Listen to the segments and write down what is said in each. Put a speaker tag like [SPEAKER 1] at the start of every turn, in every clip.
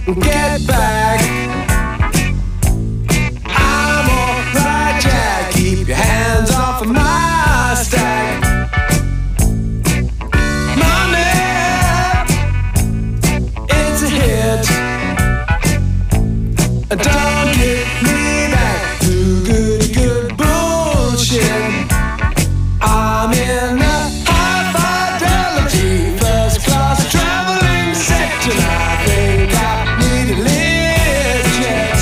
[SPEAKER 1] Get back. I'm alright, Jack. Keep your hands off of my stack. Money, it's a hit. Don't get me back to good bullshit. I'm in a high fidelity first class traveling section. I think I need a lift jet.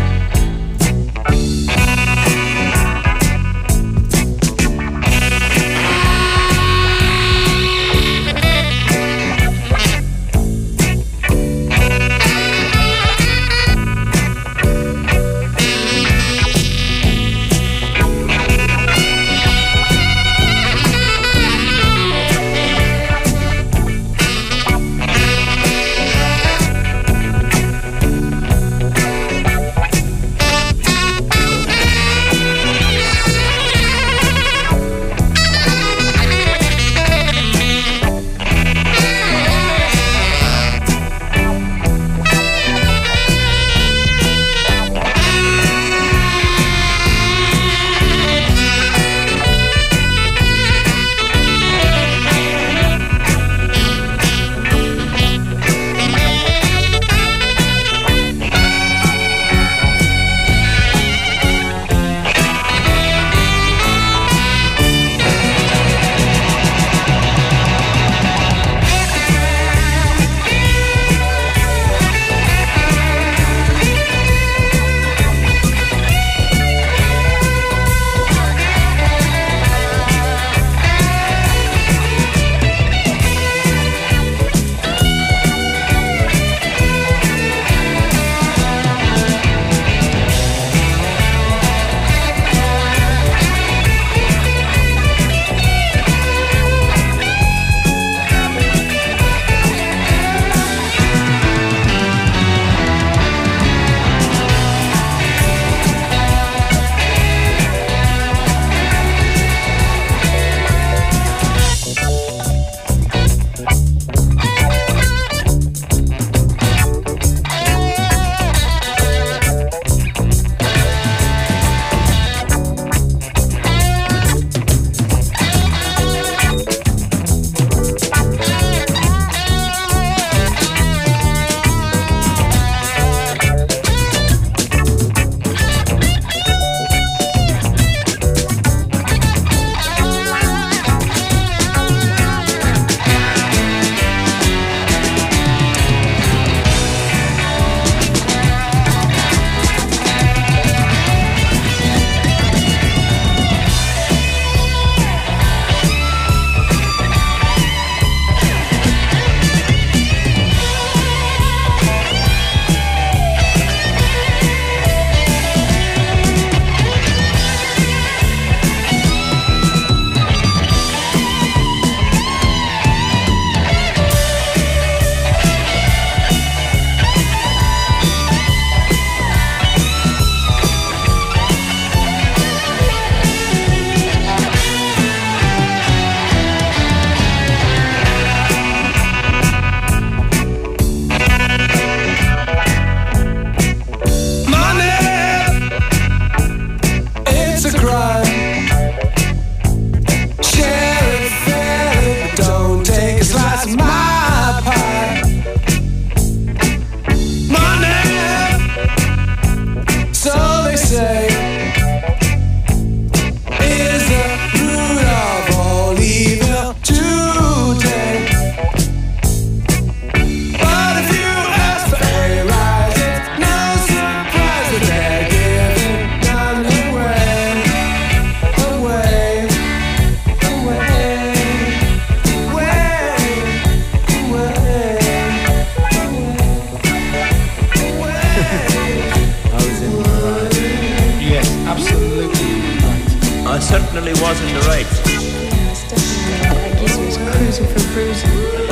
[SPEAKER 2] certainly wasn't the right.
[SPEAKER 3] Yeah, it's definitely right. I guess he was cruising for bruising.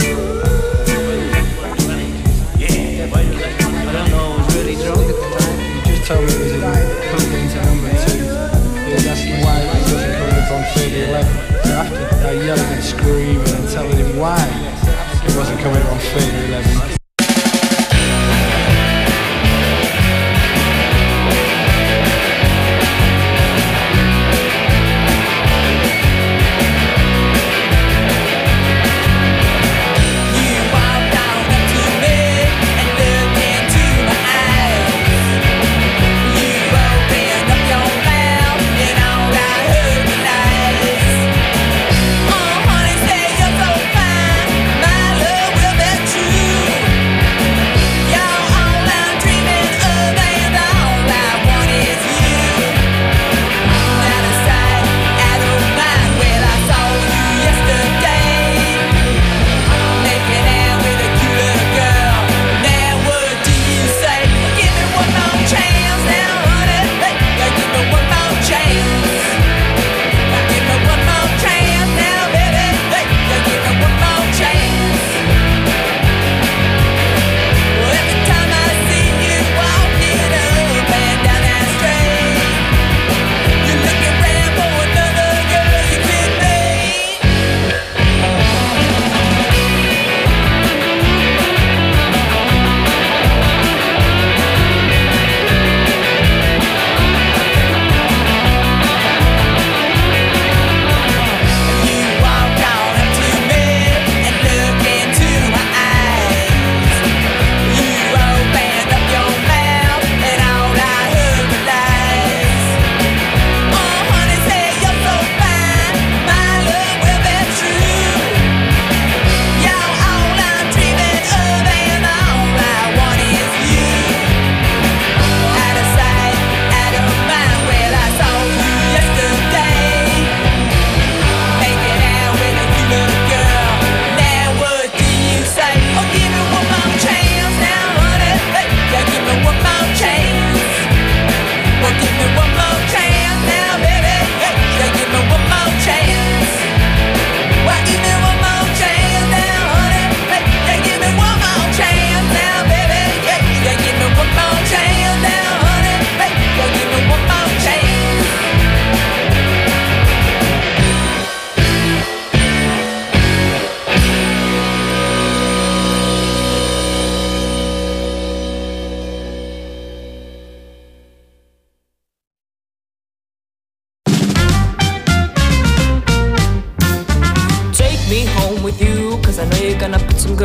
[SPEAKER 2] Yeah, I don't know, I was really drunk at the time.
[SPEAKER 4] He just told me it was plugged into number 2. He was asking why it wasn't coming up on 3011. So after I yelling and screaming and telling him why it wasn't coming up on 3011,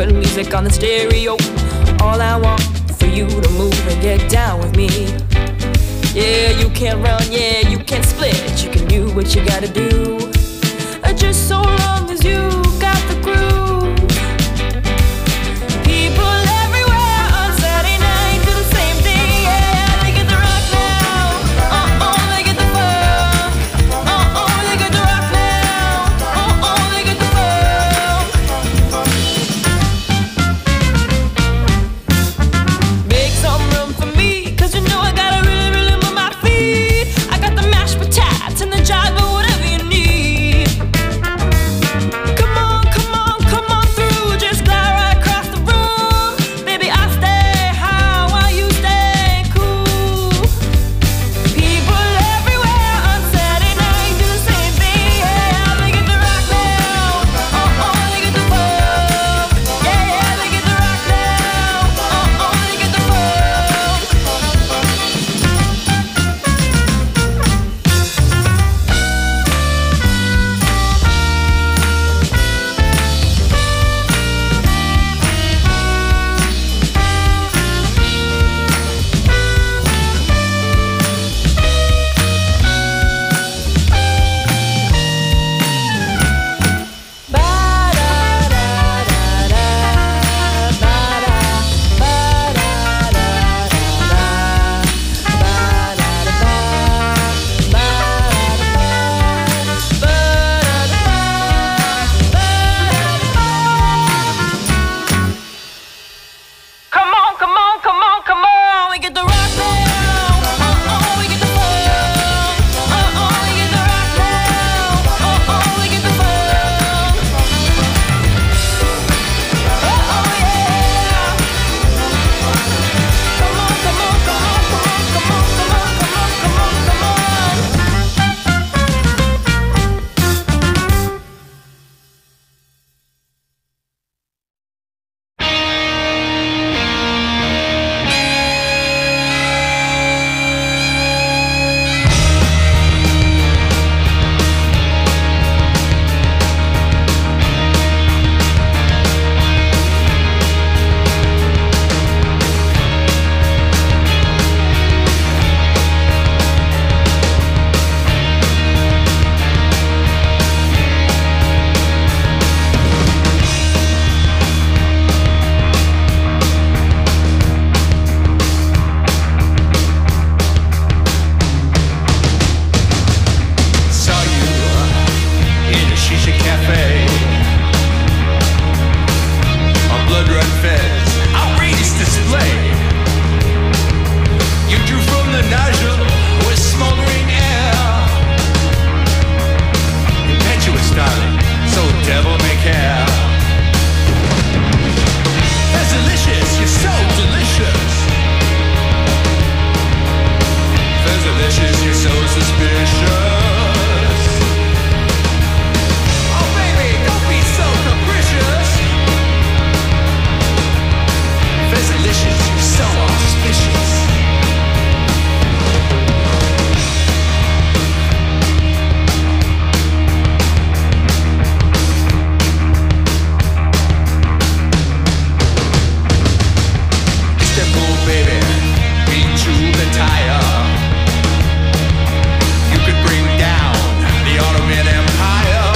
[SPEAKER 3] good music on the stereo. All I want for you to move and get down with me. Yeah, you can't run, yeah, you can't split. You can do what you gotta do, just so long as you got the groove. People everywhere on Saturday night do the same thing, yeah. They get the rock now, they get the funk. They get the rock now, they get the funk. Make some room for me, 'cause you know I gotta really move my feet. I got the mashed potatoes and the jive, but whatever you need. Come on, come on, come on through. Just glide right across the room. Baby, I stay high while you stay cool. People everywhere on Saturday night do the same thing, yeah. They get the rock now, they get the funk. Yeah, they get the rock now, they get the funk. Come on, come on, come on, come on. We get the rock now. We get the funk. We get the rock now. We get the funk. Yeah. Come on, come on, come on, come on, come on, come on, come on, come on,
[SPEAKER 1] Saw you in a shisha cafe. A blood run fez, outrageous display. You drew from the nozzle with smoldering air. Impetuous, darling, so devil may care. That's delicious, you're so delicious. That's delicious, you're so suspicious. Oh baby, don't be so capricious. That's delicious, you're so auspicious. Istanbul, baby, beat you the tire. You could bring down the Ottoman Empire.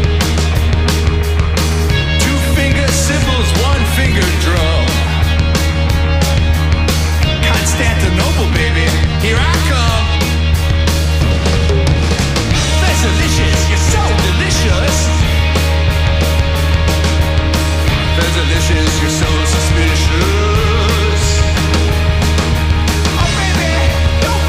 [SPEAKER 1] Two finger cymbals, one finger drum. Constantinople, baby, here I come. That's delicious, you're so delicious. That's delicious, you're so suspicious. Oh baby, don't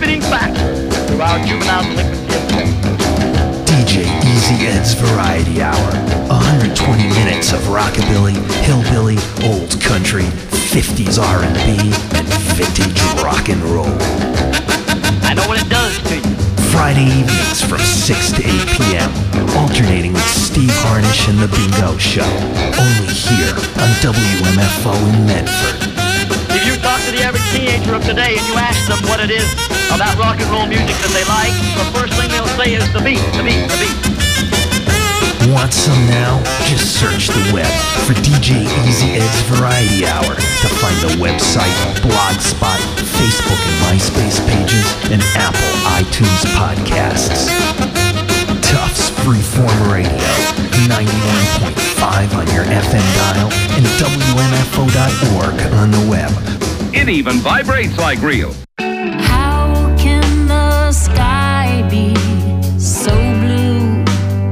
[SPEAKER 5] inhibiting factor to our juvenile delinquency.
[SPEAKER 6] DJ Easy Ed's Variety Hour. 120 minutes of rockabilly, hillbilly, old country, 50s R&B, and vintage rock and roll.
[SPEAKER 5] I know what it does to you.
[SPEAKER 6] Friday evenings from 6 to 8 p.m. Alternating with Steve Harnish and The Bingo Show. Only here on WMFO in Medford.
[SPEAKER 5] If you talk to the average teenager of today and you ask them what it is about rock and roll music that they like, the first thing they'll say is the beat, the beat, the beat.
[SPEAKER 6] Want some now? Just search the web for DJ Easy Ed's Variety Hour to find the website, Blogspot, Facebook and MySpace pages, and Apple iTunes podcasts. Tufts Freeform Radio, 91.5 on your FM dial, and WMFO.org on the web.
[SPEAKER 7] It even vibrates like real.
[SPEAKER 3] How can the sky be so blue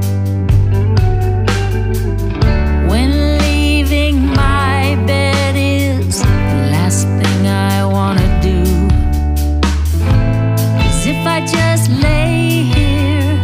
[SPEAKER 3] when leaving my bed is the last thing I wanna do? 'Cause if I just lay here,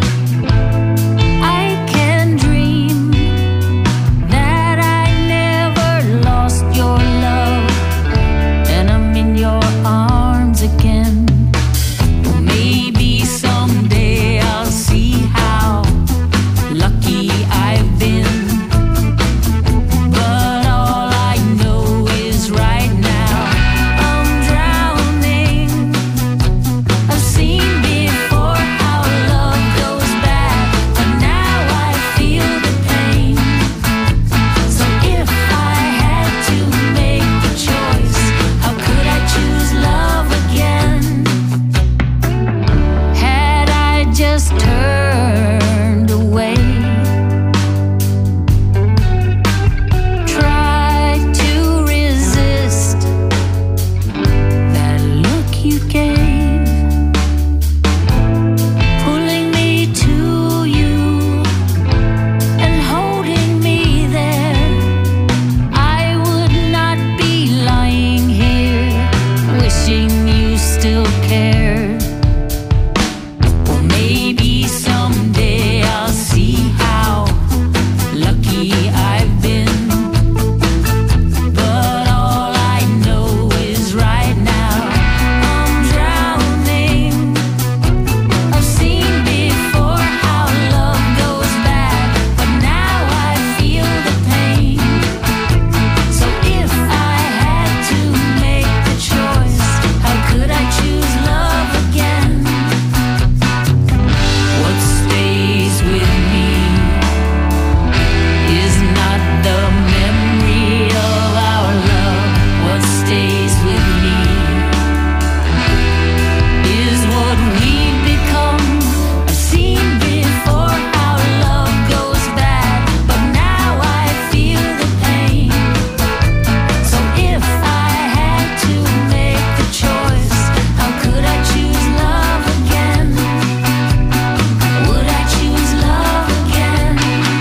[SPEAKER 3] I can dream that I never lost your love and I'm in your arms again. Maybe someday I'll see how lucky I've been. But all I know is right now I'm drowning. I've seen before how love goes bad, but now I feel the pain. So if I had to make the choice, how could I choose love again? Had I just turned away, tried to resist that look you gave, pulling me to you and holding me there, I would not be lying here wishing you still cared. Or maybe someday I'll see how lucky I've been. But all I know is right now I'm drowning. I've seen before how love goes bad, but now I feel the pain. So if I had to make the choice, how could I choose love again? What stays with me is not the memory of our love. What stays with me is what we've become. I've seen before how love goes bad, but now I feel the pain. So if I had to make the choice, how could I choose love again? Would I choose love again?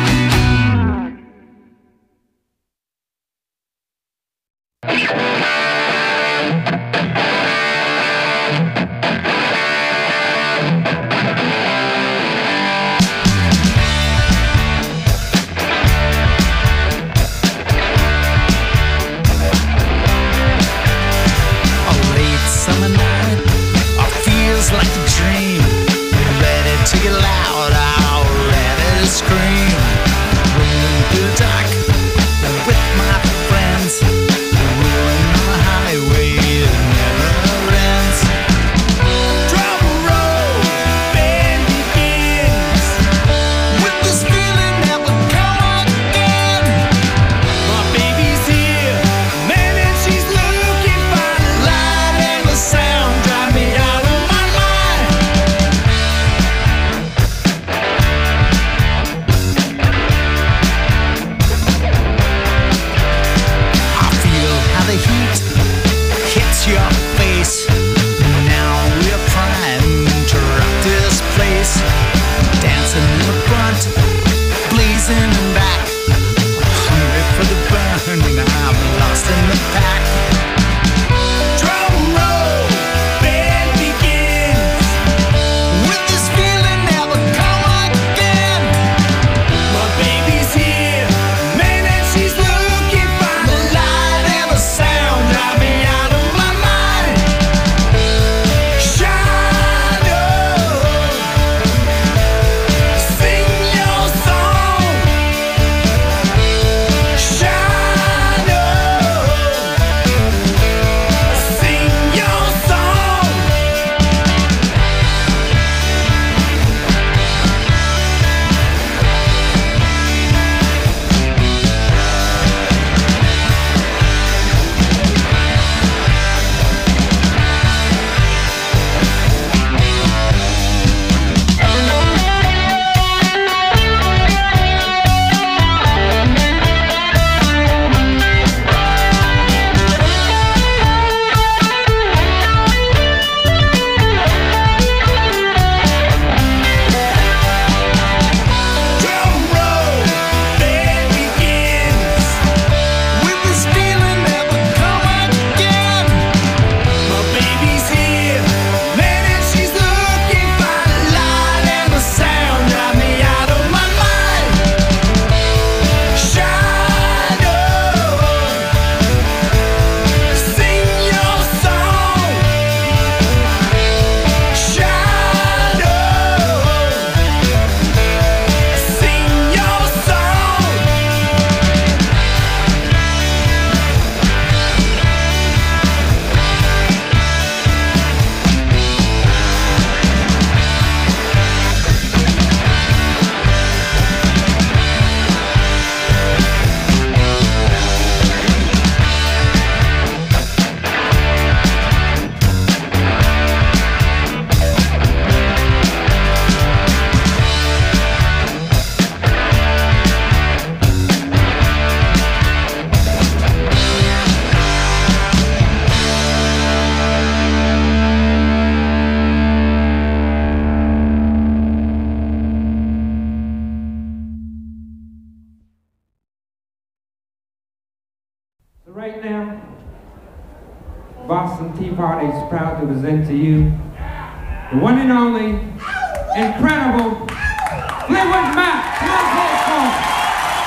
[SPEAKER 1] A late summer night, feels like a dream. Ready to get loud, ready to scream. Rolling through the dark with my friends, rolling on the highway that never ends. Drum roll, band begins, with this feeling that will come again. My baby's here, man, and she's looking fine. The light and the sound drive me out of my mind.
[SPEAKER 8] Boston Tea Party is proud to present to you the one and only, incredible Fleetwood Mac. Come on, play it for us.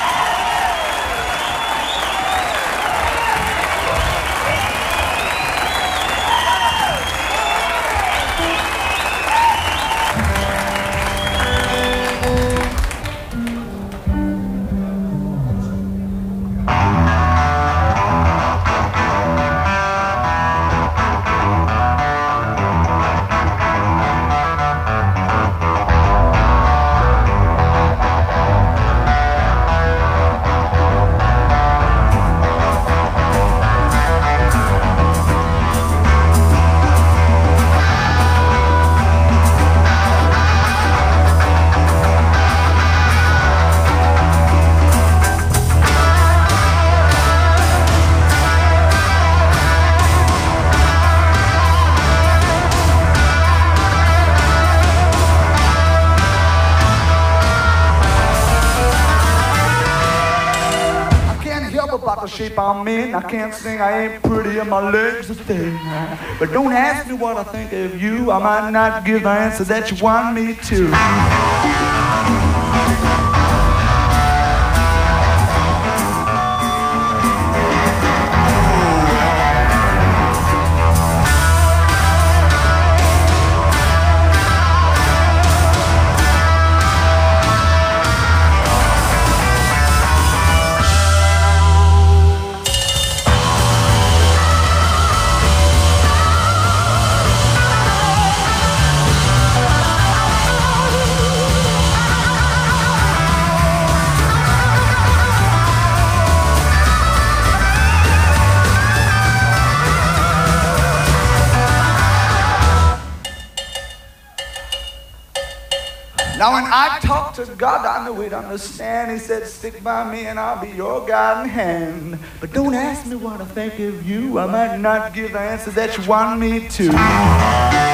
[SPEAKER 9] About the shape I'm in, I can't sing, I ain't pretty, and my legs are thin. But don't ask me what I think of you, I might not give the answer that you want me to. Now when I talk to God, I know He'd understand. He said, stick by me and I'll be your guiding hand. But don't ask me what I think of you, I might not give the answer that you want me to.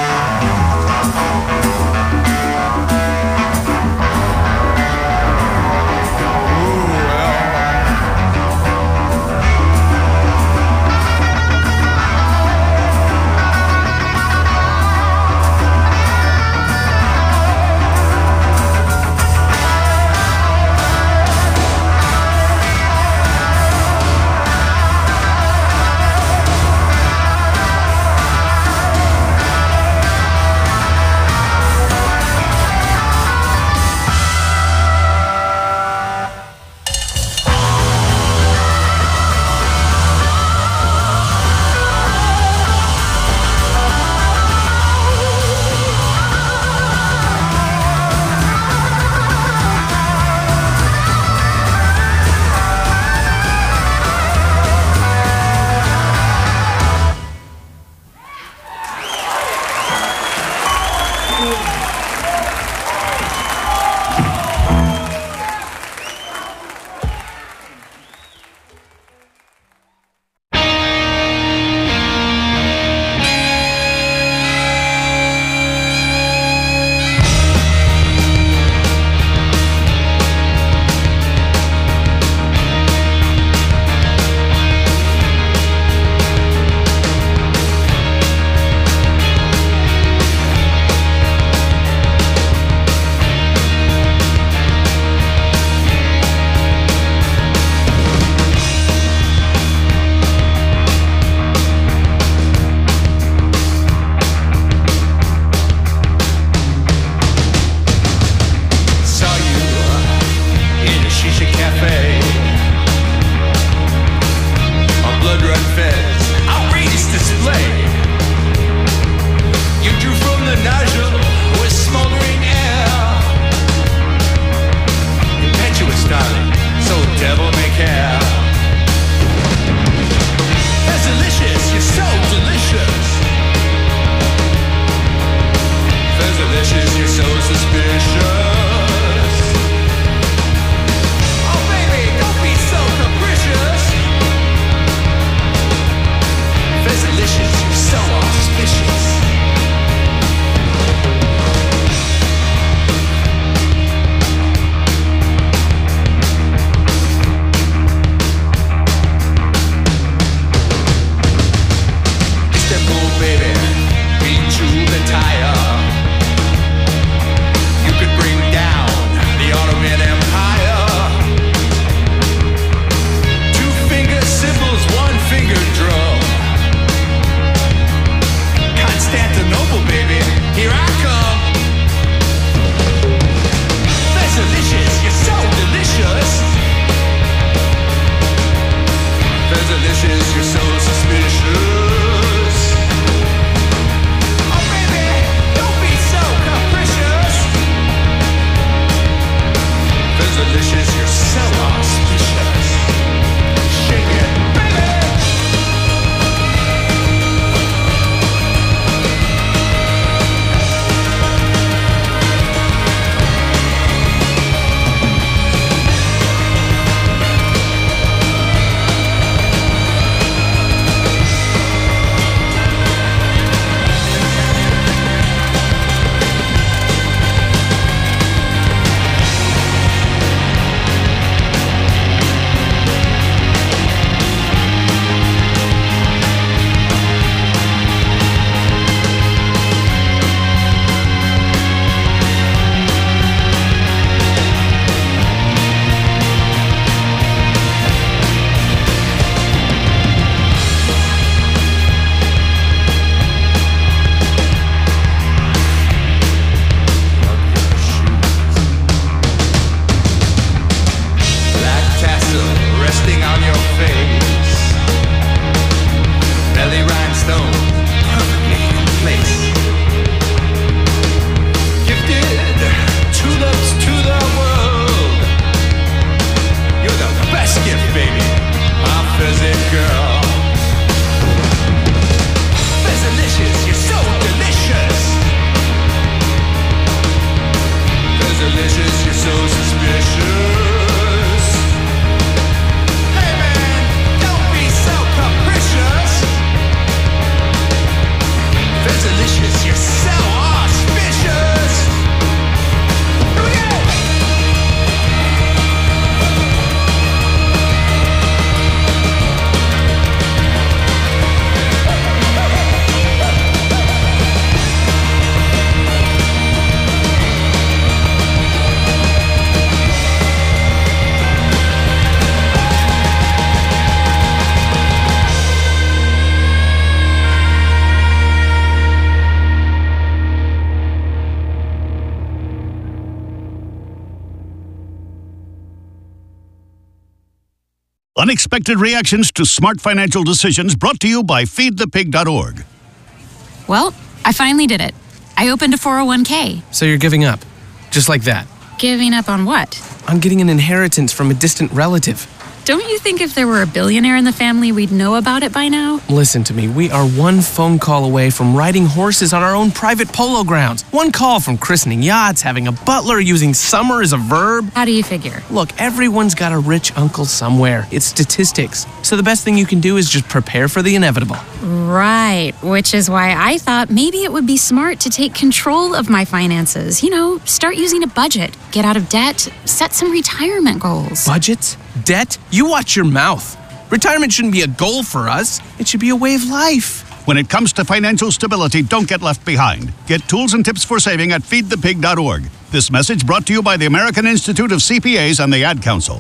[SPEAKER 10] Unexpected reactions to smart financial decisions brought to you by feedthepig.org.
[SPEAKER 11] Well, I finally did it. I opened a 401k.
[SPEAKER 12] So you're giving up? Just like that?
[SPEAKER 11] Giving up on what?
[SPEAKER 12] On getting an inheritance from a distant relative.
[SPEAKER 11] Don't you think if there were a billionaire in the family, we'd know about it by now?
[SPEAKER 12] Listen to me. We are one phone call away from riding horses on our own private polo grounds. One call from christening yachts, having a butler, using summer as a verb.
[SPEAKER 11] How do you figure?
[SPEAKER 12] Look, everyone's got a rich uncle somewhere. It's statistics. So the best thing you can do is just prepare for the inevitable.
[SPEAKER 11] Right, which is why I thought maybe it would be smart to take control of my finances. You know, start using a budget, get out of debt, set some retirement goals.
[SPEAKER 12] Budgets? Debt? You watch your mouth. Retirement shouldn't be a goal for us. It should be a way of life.
[SPEAKER 10] When it comes to financial stability, don't get left behind. Get tools and tips for saving at feedthepig.org. This message brought to you by the American Institute of CPAs and the Ad Council.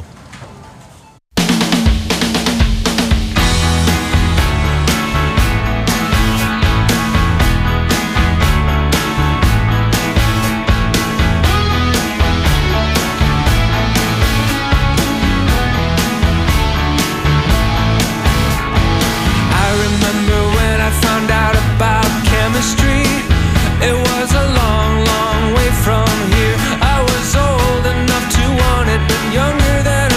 [SPEAKER 1] It was a long, long way from here. I was old enough to want it, but younger than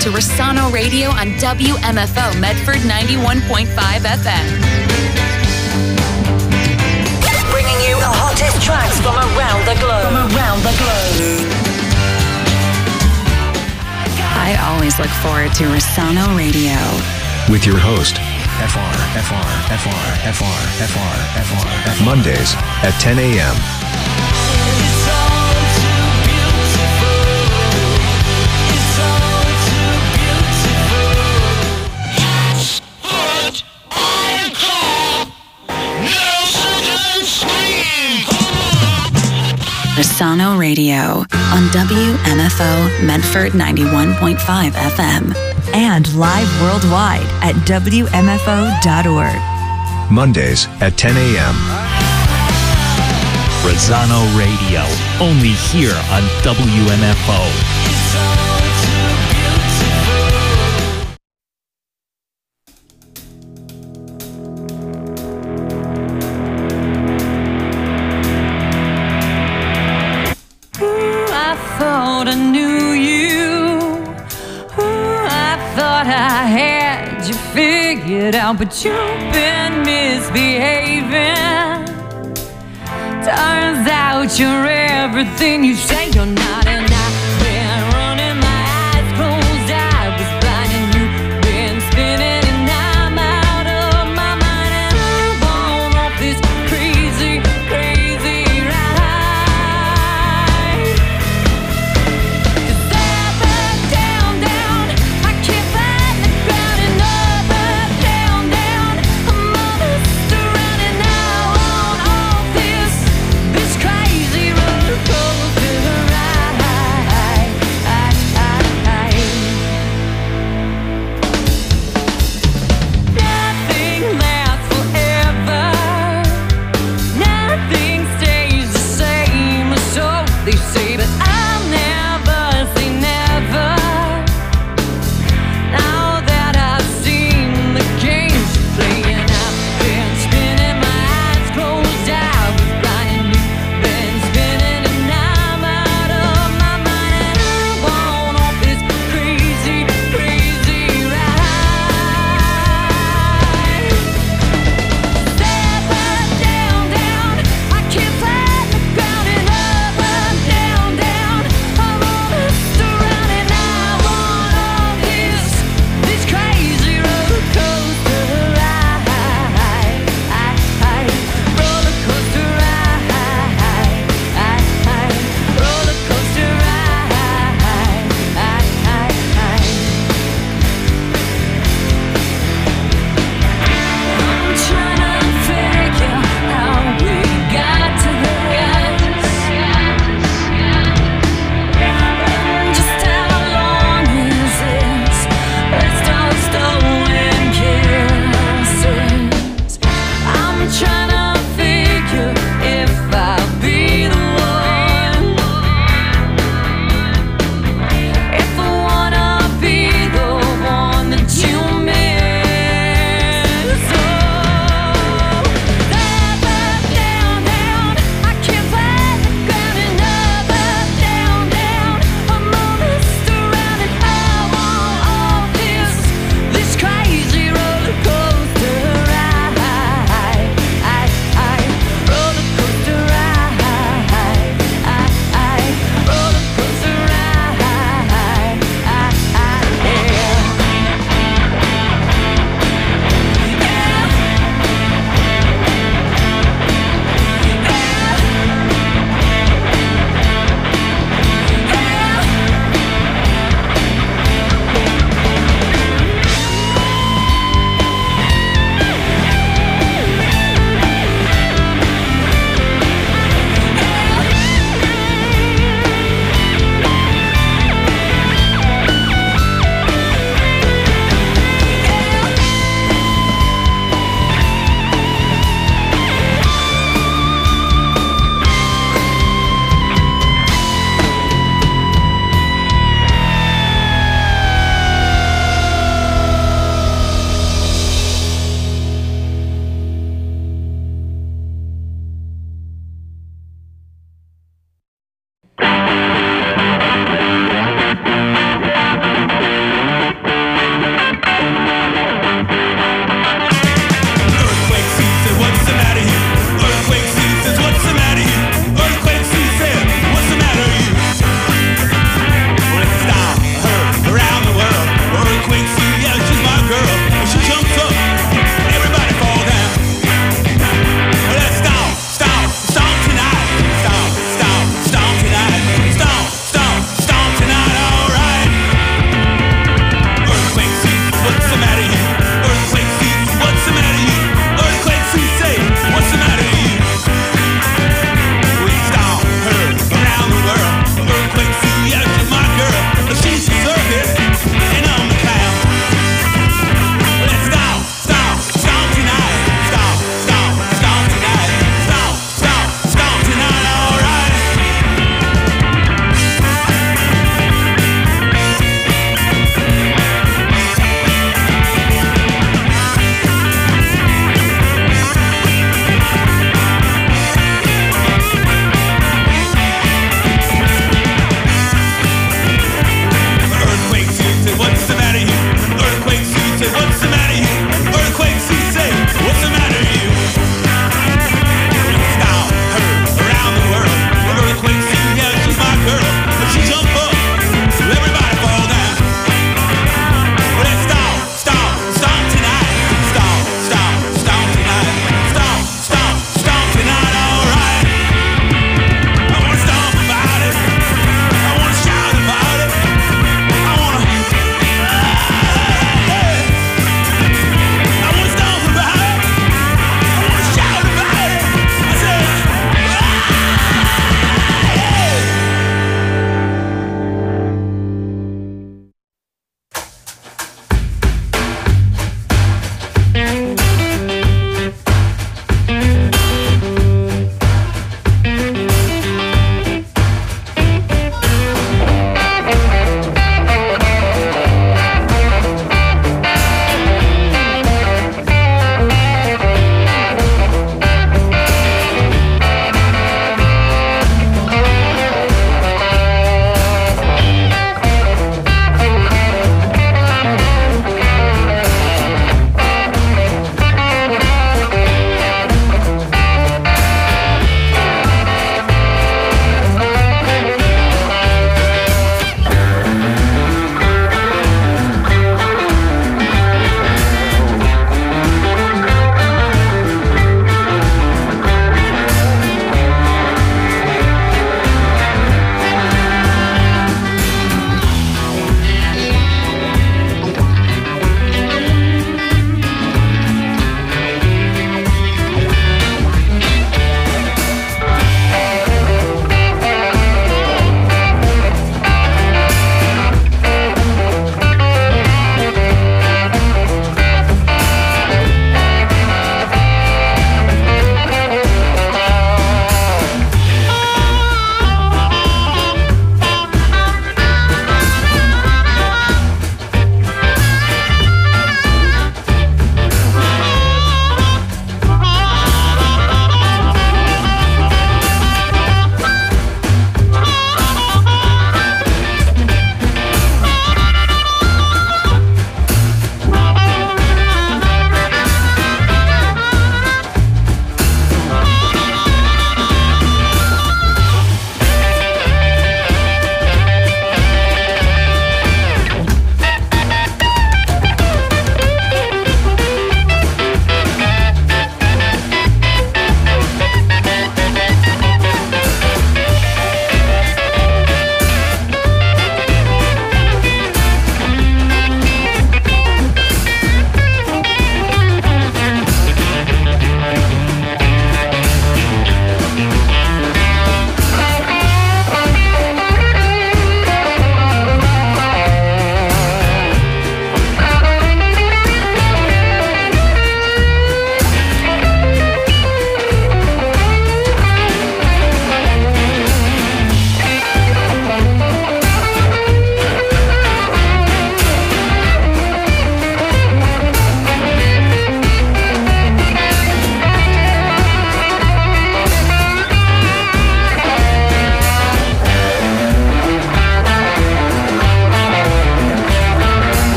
[SPEAKER 13] to Rosano Radio on WMFO Medford 91.5 FM.
[SPEAKER 14] Bringing you the hottest tracks from around the globe.
[SPEAKER 11] I always look forward to Rosano Radio.
[SPEAKER 15] With your host, FR. Mondays at 10 a.m.
[SPEAKER 11] Rosano Radio on WMFO Medford 91.5 FM.
[SPEAKER 16] And live worldwide at WMFO.org.
[SPEAKER 15] Mondays at 10 a.m.
[SPEAKER 6] Rosano Radio, only here on WMFO.
[SPEAKER 3] I knew you. I thought I had you figured out, but you've been misbehaving. Turns out you're everything you say you're not, and I've been running my eyes closed. I was blind and you've been spinning, and I'm out of my mind, and I'm gone off this crazy ride. This crazy roller coaster ride.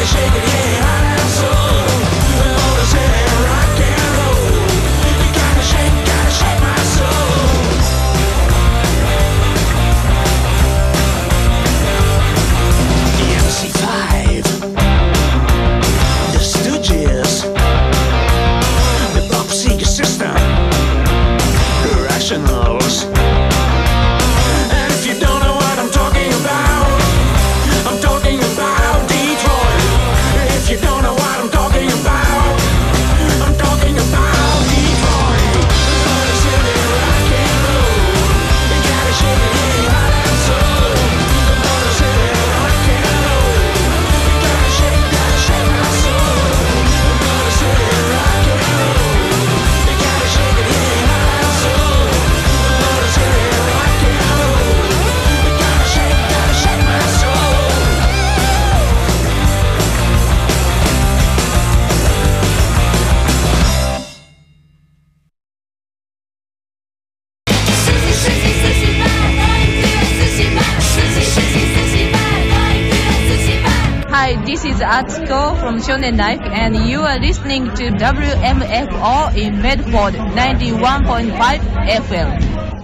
[SPEAKER 17] This is Atsuko from Shonen Life, and you are listening to WMFR in Medford 91.5 FM.